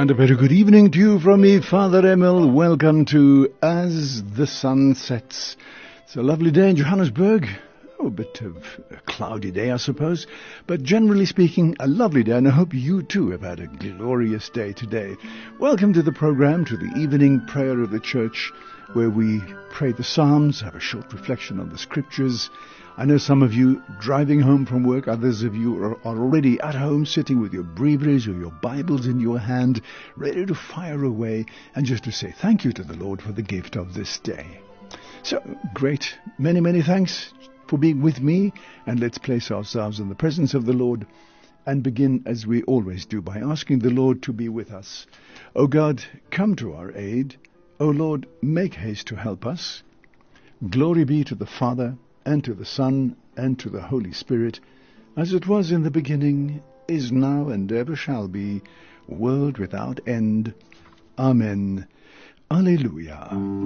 And a very good evening to you from me, Father Emil. Welcome to As the Sun Sets. It's a lovely day in Johannesburg. A bit of a cloudy day, I suppose. But generally speaking, a lovely day. And I hope you too have had a glorious day today. Welcome to the program, to the evening prayer of the church, where we pray the Psalms, have a short reflection on the Scriptures. I know some of you driving home from work, others of you are already at home sitting with your breviaries or your Bibles in your hand, ready to fire away and just to say thank you to the Lord for the gift of this day. So, great. Many, many thanks for being with me, and let's place ourselves in the presence of the Lord and begin as we always do by asking the Lord to be with us. O God, come to our aid. O Lord, make haste to help us. Glory be to the Father, and to the Son, and to the Holy Spirit, as it was in the beginning, is now, and ever shall be, world without end. Amen. Alleluia.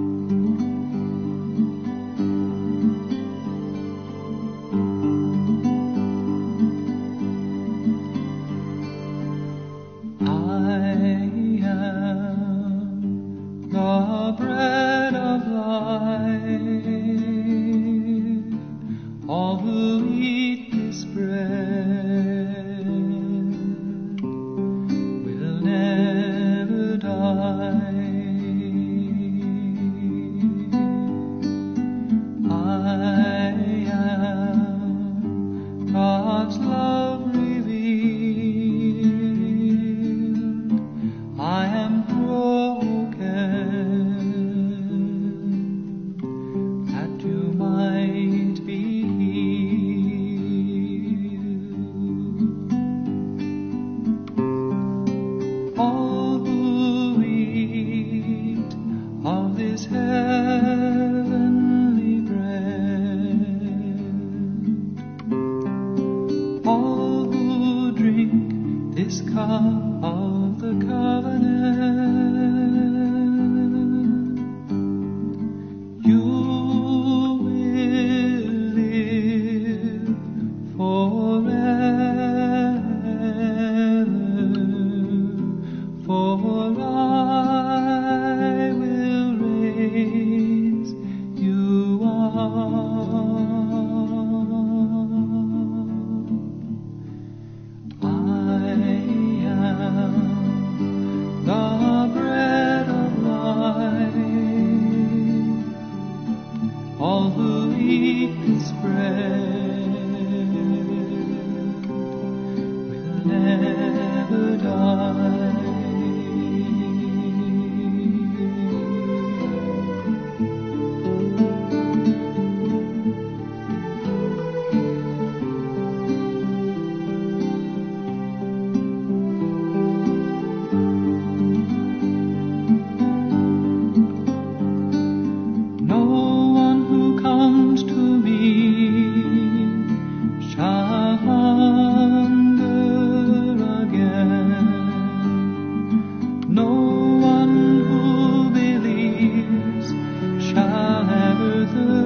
I am the bread of life. All who eat this bread will never die. I am God's love revealed. I am broken that you might be. All who eat of this heavenly bread, all who drink this cup of the covenant, you will live forever, for I will raise you up. I am the bread of life. All who eat this bread will never die. No one who comes to me shall hunger again. No one who believes shall ever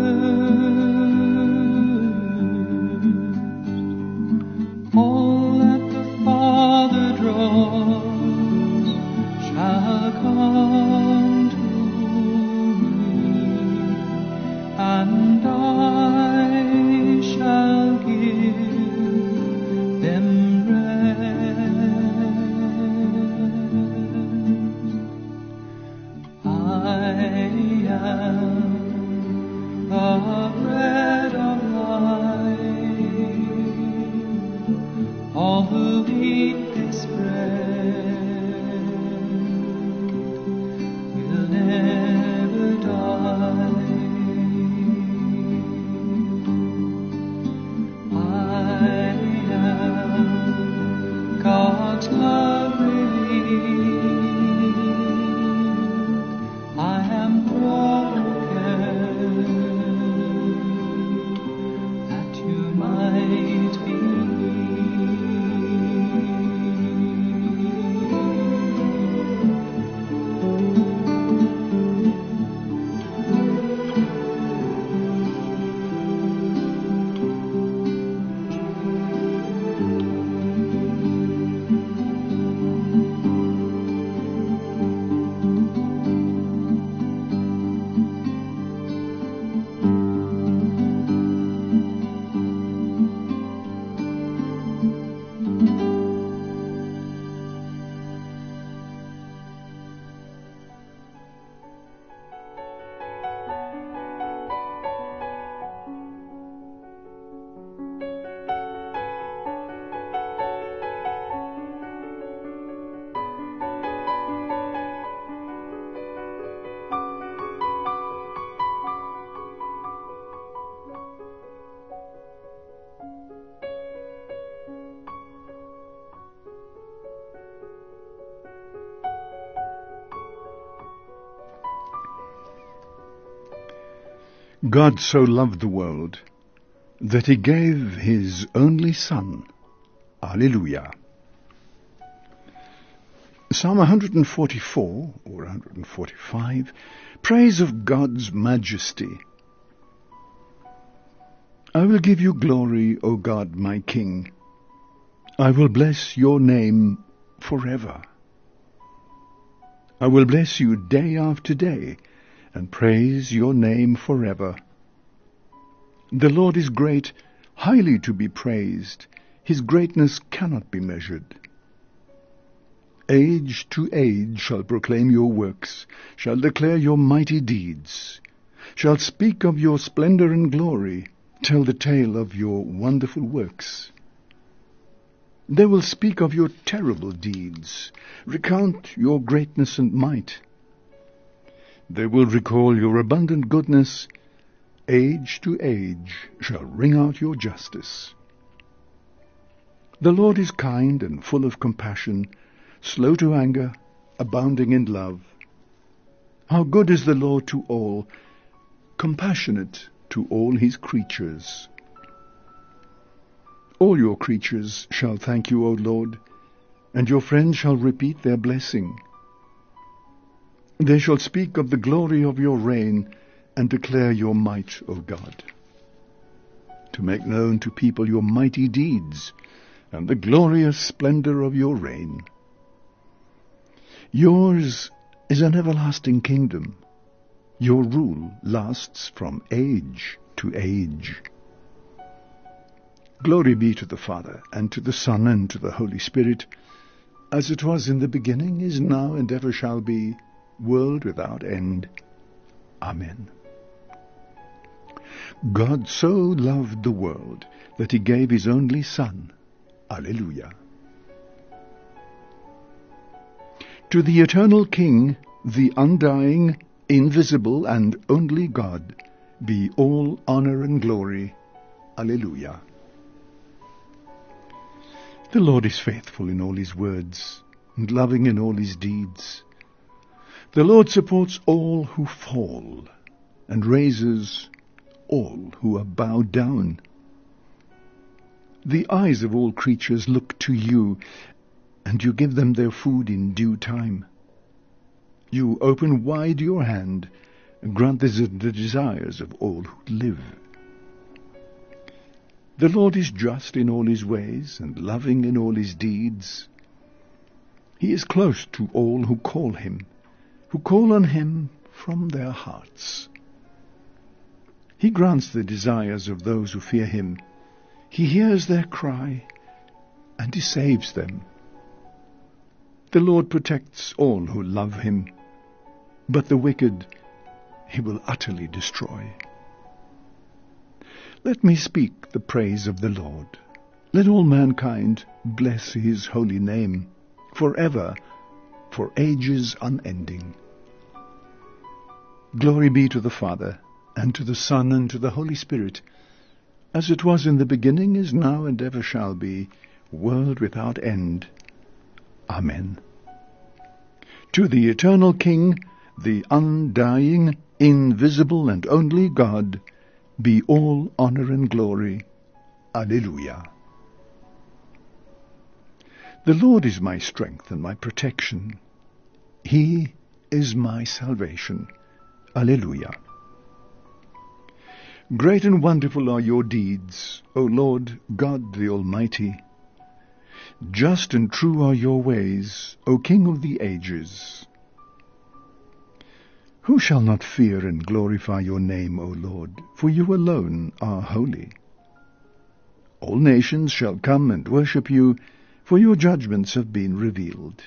thirst. All that the Father draws shall come to me, and I shall give them rest. I am the bread of life. All who eat this bread will never die. God so loved the world that he gave his only Son. Alleluia. Psalm 144 or 145, praise of God's majesty. I will give you glory, O God, my King. I will bless your name forever. I will bless you day after day and praise your name forever. The Lord is great, highly to be praised. His greatness cannot be measured. Age to age shall proclaim your works, shall declare your mighty deeds, shall speak of your splendor and glory, tell the tale of your wonderful works. They will speak of your terrible deeds, recount your greatness and might. They will recall your abundant goodness. Age to age shall ring out your justice. The Lord is kind and full of compassion, slow to anger, abounding in love. How good is the Lord to all, compassionate to all his creatures. All your creatures shall thank you, O Lord, and your friends shall repeat their blessing. They shall speak of the glory of your reign and declare your might, O God, to make known to people your mighty deeds and the glorious splendor of your reign. Yours is an everlasting kingdom. Your rule lasts from age to age. Glory be to the Father, and to the Son, and to the Holy Spirit, as it was in the beginning, is now, and ever shall be, world without end. Amen. God so loved the world that he gave his only Son. Alleluia. To the eternal King, the undying, invisible, and only God, be all honor and glory. Alleluia. The Lord is faithful in all his words, and loving in all his deeds. The Lord supports all who fall, and raises all who are bowed down. The eyes of all creatures look to you, and you give them their food in due time. You open wide your hand, and grant the desires of all who live. The Lord is just in all his ways, and loving in all his deeds. He is close to all who call on him from their hearts. He grants the desires of those who fear him. He hears their cry, and he saves them. The Lord protects all who love him, but the wicked he will utterly destroy. Let me speak the praise of the Lord. Let all mankind bless his holy name, forever, for ages unending. Glory be to the Father, and to the Son, and to the Holy Spirit, as it was in the beginning, is now, and ever shall be, world without end. Amen. To the eternal King, the undying, invisible, and only God, be all honor and glory. Alleluia. The Lord is my strength and my protection. He is my salvation. Alleluia. Great and wonderful are your deeds, O Lord God the Almighty. Just and true are your ways, O King of the ages. Who shall not fear and glorify your name, O Lord? For you alone are holy. All nations shall come and worship you, for your judgments have been revealed.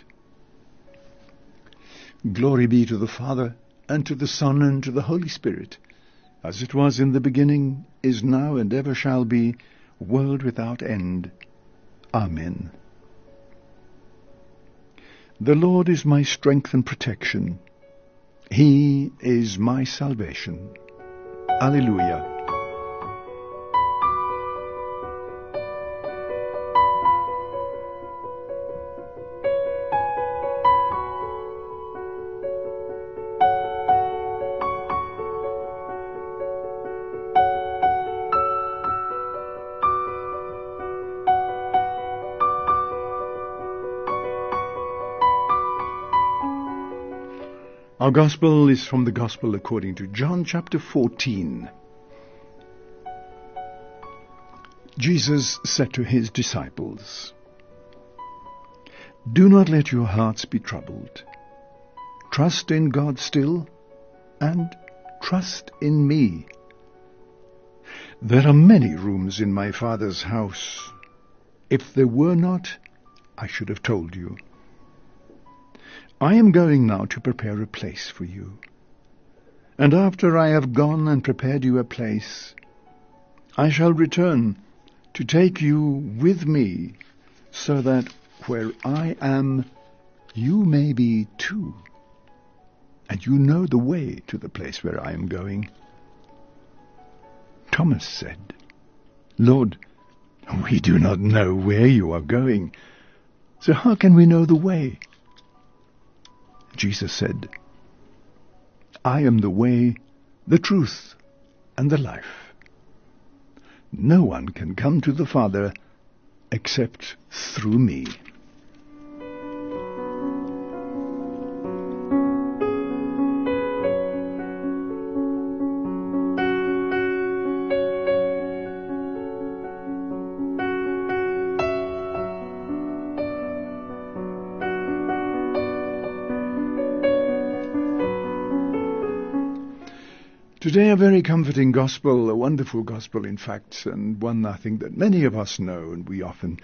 Glory be to the Father, and to the Son, and to the Holy Spirit, as it was in the beginning, is now, and ever shall be, world without end. Amen. The Lord is my strength and protection. He is my salvation. Alleluia. Our Gospel is from the Gospel according to John chapter 14. Jesus said to his disciples, "Do not let your hearts be troubled. Trust in God still, and trust in me. There are many rooms in my Father's house. If there were not, I should have told you. I am going now to prepare a place for you. And after I have gone and prepared you a place, I shall return to take you with me, so that where I am, you may be too. And you know the way to the place where I am going." Thomas said, "Lord, we do not know where you are going, so how can we know the way?" Jesus said, "I am the way, the truth, and the life. No one can come to the Father except through me." Today a very comforting gospel, a wonderful gospel in fact, and one I think that many of us know, and we often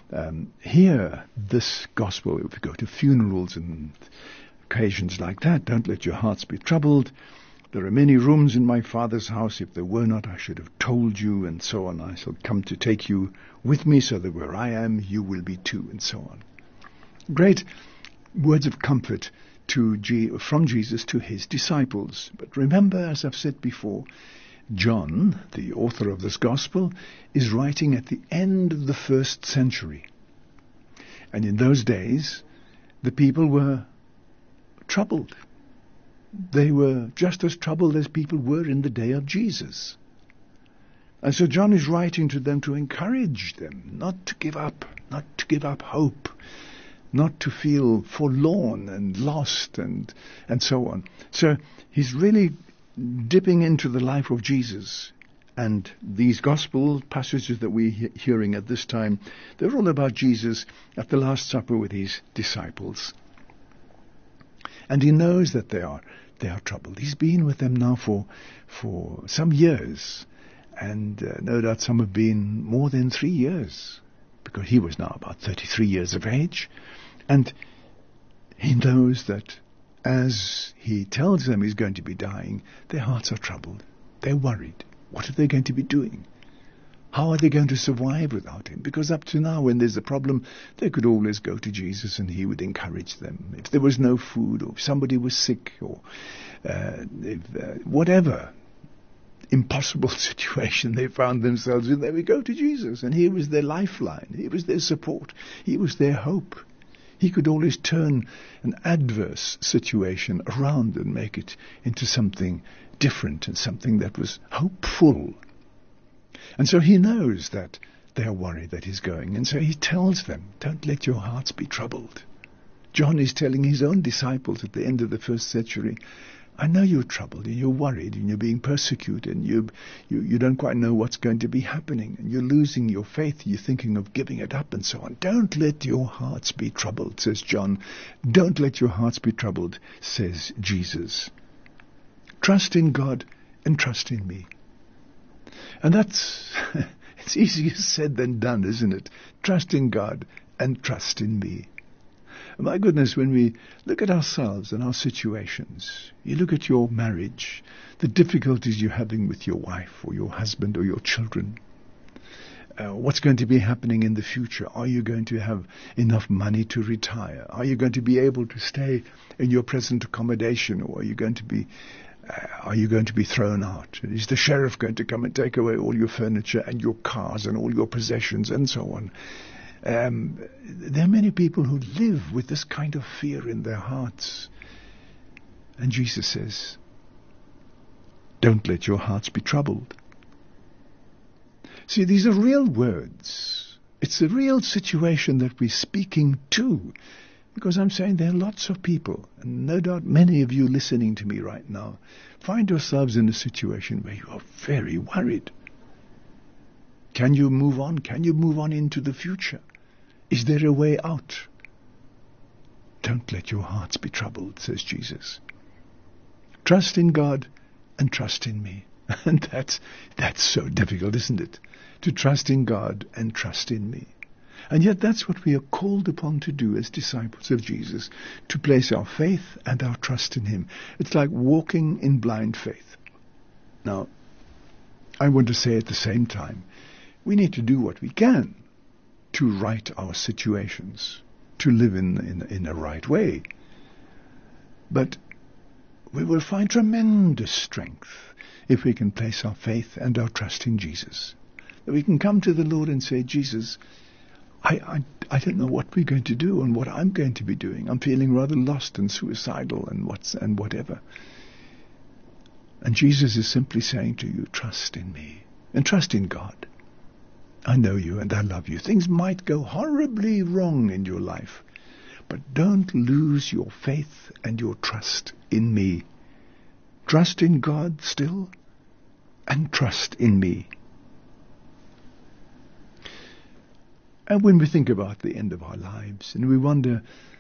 hear this gospel if we go to funerals and occasions like that. Don't let your hearts be troubled. There are many rooms in my Father's house. If there were not, I should have told you, and so on. I shall come to take you with me, so that where I am, you will be too, and so on. Great words of comfort from Jesus to his disciples. But remember, as I've said before, John, the author of this gospel, is writing at the end of the 1st century. And in those days, the people were troubled. They were just as troubled as people were in the day of Jesus. And so John is writing to them to encourage them not to give up hope, not to feel forlorn and lost and so on. So he's really dipping into the life of Jesus. And these gospel passages that we're hearing at this time, they're all about Jesus at the Last Supper with his disciples. And he knows that they are troubled. He's been with them now for some years. And no doubt some have been more than 3 years, because he was now about 33 years of age. And he knows that as he tells them he's going to be dying, their hearts are troubled. They're worried. What are they going to be doing? How are they going to survive without him? Because up to now, when there's a problem, they could always go to Jesus and he would encourage them. If there was no food, or if somebody was sick, or whatever impossible situation they found themselves in, they would go to Jesus. And he was their lifeline. He was their support. He was their hope. He could always turn an adverse situation around and make it into something different and something that was hopeful. And so he knows that they are worried that he's going. And so he tells them, don't let your hearts be troubled. John is telling his own disciples at the end of the 1st century, I know you're troubled and you're worried and you're being persecuted and you don't quite know what's going to be happening and you're losing your faith, you're thinking of giving it up and so on. Don't let your hearts be troubled, says John. Don't let your hearts be troubled, says Jesus. Trust in God and trust in me. And that's, it's easier said than done, isn't it? Trust in God and trust in me. My goodness, when we look at ourselves and our situations, you look at your marriage, the difficulties you're having with your wife or your husband or your children, what's going to be happening in the future? Are you going to have enough money to retire? Are you going to be able to stay in your present accommodation, or are you going to be thrown out? Is the sheriff going to come and take away all your furniture and your cars and all your possessions and so on? There are many people who live with this kind of fear in their hearts. And Jesus says, don't let your hearts be troubled. See, these are real words. It's a real situation that we're speaking to. Because I'm saying there are lots of people, and no doubt many of you listening to me right now, find yourselves in a situation where you are very worried. Can you move on? Can you move on into the future? Is there a way out? Don't let your hearts be troubled, says Jesus. Trust in God and trust in me. And that's so difficult, isn't it? To trust in God and trust in me. And yet that's what we are called upon to do as disciples of Jesus, to place our faith and our trust in him. It's like walking in blind faith. Now, I want to say at the same time, we need to do what we can to right our situations, to live in a right way. But we will find tremendous strength if we can place our faith and our trust in Jesus. That we can come to the Lord and say, Jesus, I don't know what we're going to do and what I'm going to be doing. I'm feeling rather lost and suicidal and whatever. And Jesus is simply saying to you, trust in me and trust in God. I know you and I love you. Things might go horribly wrong in your life, but don't lose your faith and your trust in me. Trust in God still and trust in me. And when we think about the end of our lives and we wonder,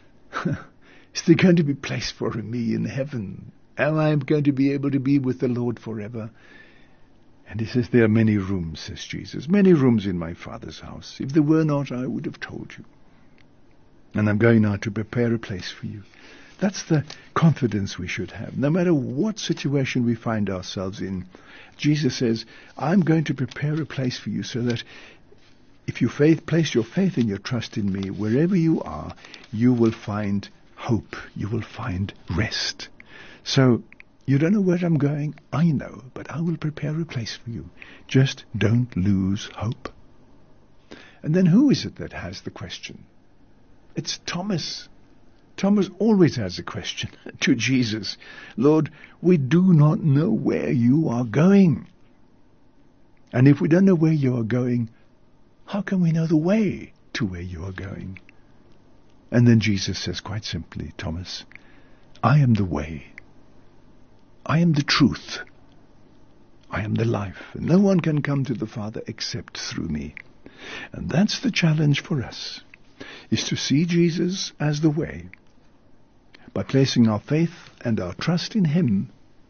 is there going to be place for me in heaven? Am I going to be able to be with the Lord forever? And he says, there are many rooms, says Jesus, many rooms in my Father's house. If there were not, I would have told you. And I'm going now to prepare a place for you. That's the confidence we should have. No matter what situation we find ourselves in, Jesus says, I'm going to prepare a place for you so that if you place your faith and your trust in me, wherever you are, you will find hope. You will find rest. So, you don't know where I'm going? I know, but I will prepare a place for you. Just don't lose hope. And then who is it that has the question? It's Thomas. Thomas always has a question to Jesus. Lord, we do not know where you are going. And if we don't know where you are going, how can we know the way to where you are going? And then Jesus says quite simply, Thomas, I am the way. I am the truth. I am the life. And no one can come to the Father except through me. And that's the challenge for us, is to see Jesus as the way. By placing our faith and our trust in him,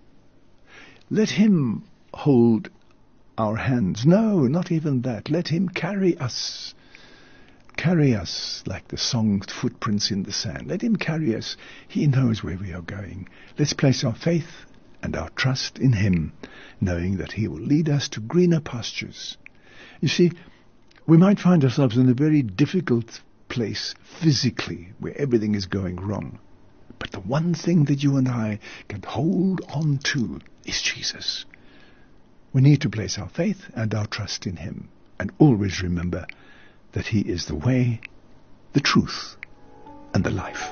let him hold our hands. No, not even that. Let him carry us. Carry us like the song Footprints in the Sand. Let him carry us. He knows where we are going. Let's place our faith and our trust in him, knowing that he will lead us to greener pastures. You see, we might find ourselves in a very difficult place physically, where everything is going wrong. But the one thing that you and I can hold on to is Jesus. We need to place our faith and our trust in him, and always remember that he is the way, the truth, and the life.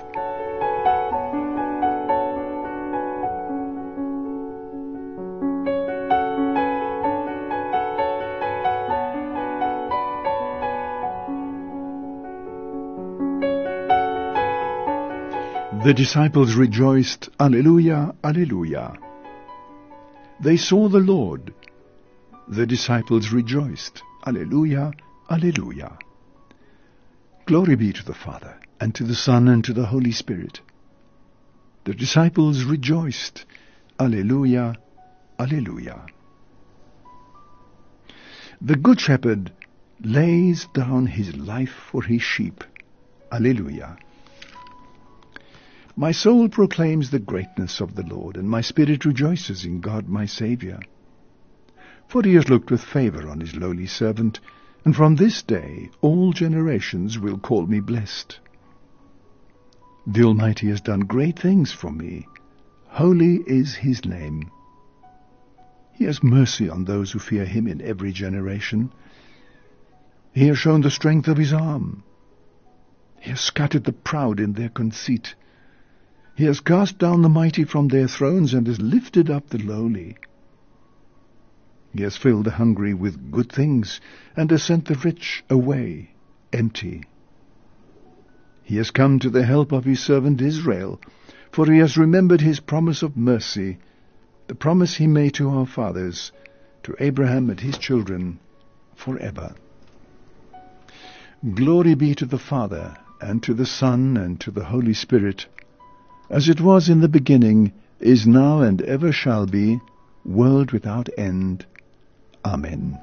The disciples rejoiced, Alleluia, Alleluia. They saw the Lord. The disciples rejoiced, Alleluia, Alleluia. Glory be to the Father, and to the Son, and to the Holy Spirit. The disciples rejoiced, Alleluia, Alleluia. The Good Shepherd lays down his life for his sheep, Alleluia. My soul proclaims the greatness of the Lord, and my spirit rejoices in God my Saviour. For he has looked with favour on his lowly servant, and from this day all generations will call me blessed. The Almighty has done great things for me. Holy is his name. He has mercy on those who fear him in every generation. He has shown the strength of his arm. He has scattered the proud in their conceit. He has cast down the mighty from their thrones and has lifted up the lowly. He has filled the hungry with good things and has sent the rich away empty. He has come to the help of his servant Israel, for he has remembered his promise of mercy, the promise he made to our fathers, to Abraham and his children, forever. Glory be to the Father, and to the Son, and to the Holy Spirit, as it was in the beginning, is now, and ever shall be, world without end. Amen.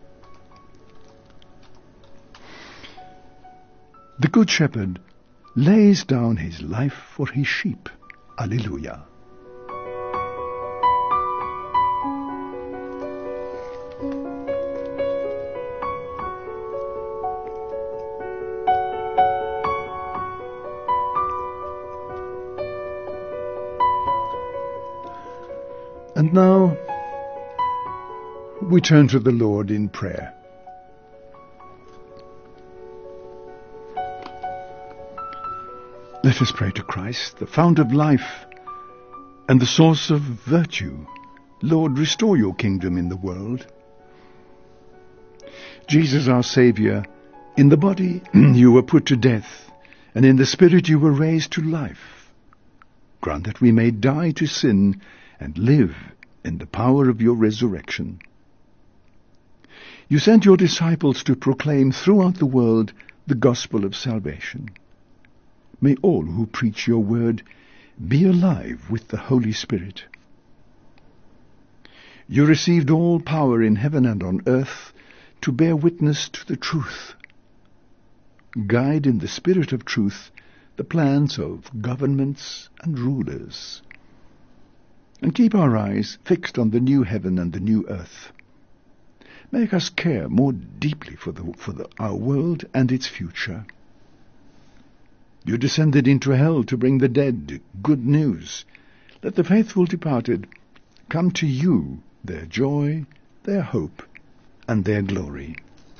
The Good Shepherd lays down his life for his sheep. Alleluia. And now we turn to the Lord in prayer. Let us pray to Christ, the fount of life and the source of virtue. Lord, restore your kingdom in the world. Jesus, our Saviour, in the body you were put to death, and in the spirit you were raised to life. Grant that we may die to sin and live in the power of your resurrection. You sent your disciples to proclaim throughout the world the gospel of salvation. May all who preach your word be alive with the Holy Spirit. You received all power in heaven and on earth to bear witness to the truth. Guide in the spirit of truth the plans of governments and rulers, and keep our eyes fixed on the new heaven and the new earth. Make us care more deeply for our world and its future. You descended into hell to bring the dead good news. Let the faithful departed come to you, their joy, their hope, and their glory.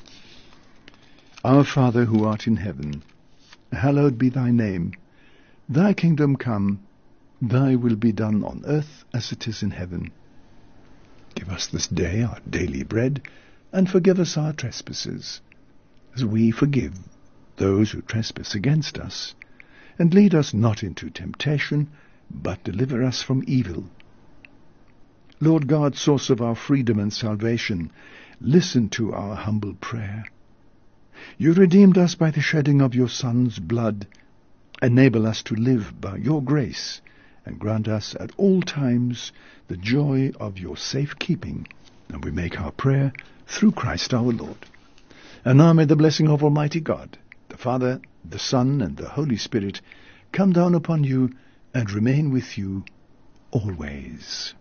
Our Father who art in heaven, hallowed be thy name. Thy kingdom come, thy will be done on earth as it is in heaven. Give us this day our daily bread, and forgive us our trespasses, as we forgive those who trespass against us. And lead us not into temptation, but deliver us from evil. Lord God, source of our freedom and salvation, listen to our humble prayer. You redeemed us by the shedding of your Son's blood. Enable us to live by your grace, and grant us at all times the joy of your safe keeping. And we make our prayer through Christ our Lord. And now may the blessing of Almighty God, the Father, the Son, and the Holy Spirit come down upon you and remain with you always.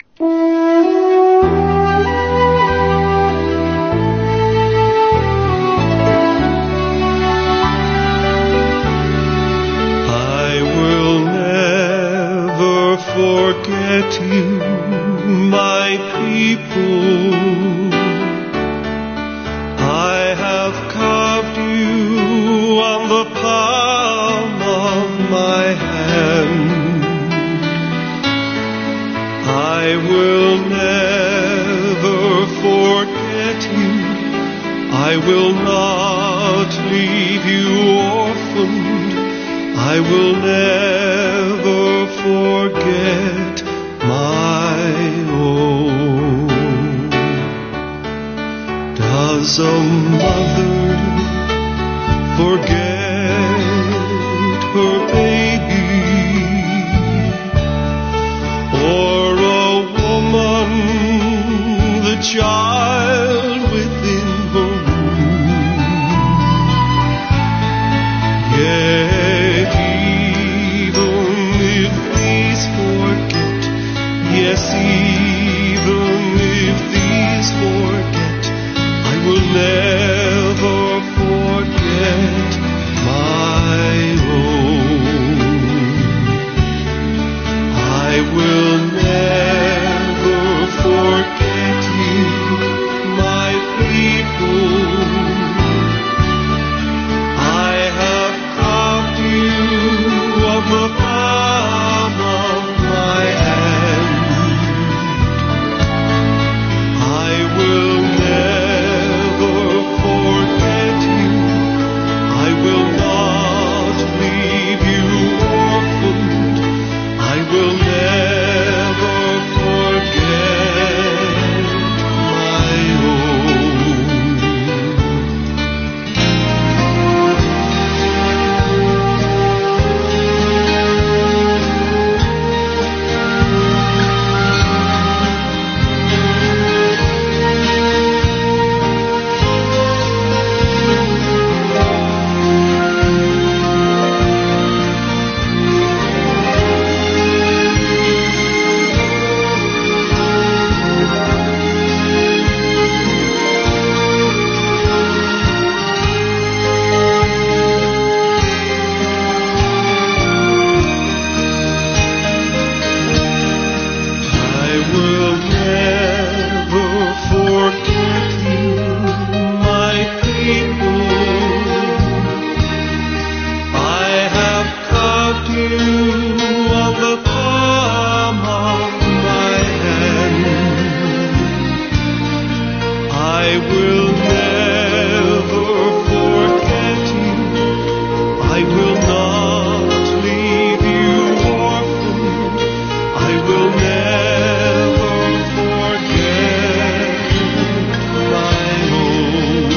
I will never forget you, my people. I have carved you on the palm of my hand. I will never forget you. I will not leave you orphaned. I will never forget my own. Does a mother forget her baby, or a woman the child within her womb? Yet even if these forget, yes, even if these forget, I will never forget my own. I will never forget you. will never forget you. I will not leave you orphan. I will never forget my own.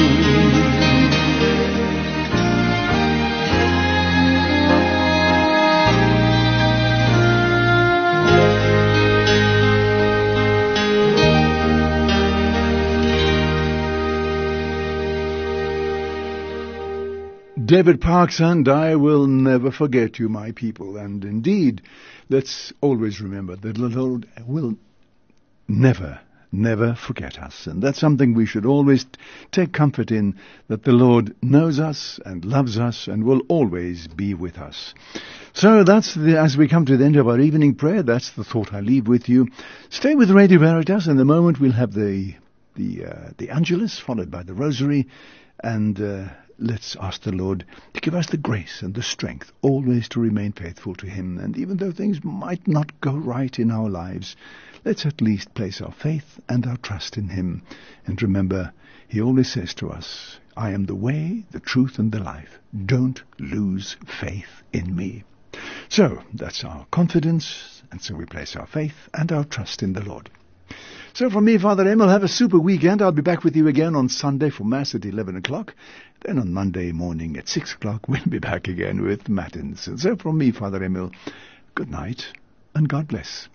David Parks, and I will never forget you, my people. And indeed, let's always remember that the Lord will never forget us. And that's something we should always take comfort in, that the Lord knows us and loves us and will always be with us. So that's as we come to the end of our evening prayer, that's the thought I leave with you. Stay with Radio Veritas. In a moment we'll have the Angelus, followed by the Rosary, and let's ask the Lord to give us the grace and the strength always to remain faithful to Him. And even though things might not go right in our lives, let's at least place our faith and our trust in Him. And remember, He always says to us, I am the way, the truth, and the life. Don't lose faith in me. So that's our confidence, and so we place our faith and our trust in the Lord. So from me, Father Emil, have a super weekend. I'll be back with you again on Sunday for Mass at 11 o'clock. Then on Monday morning at 6 o'clock, we'll be back again with Matins. And so from me, Father Emil, good night and God bless.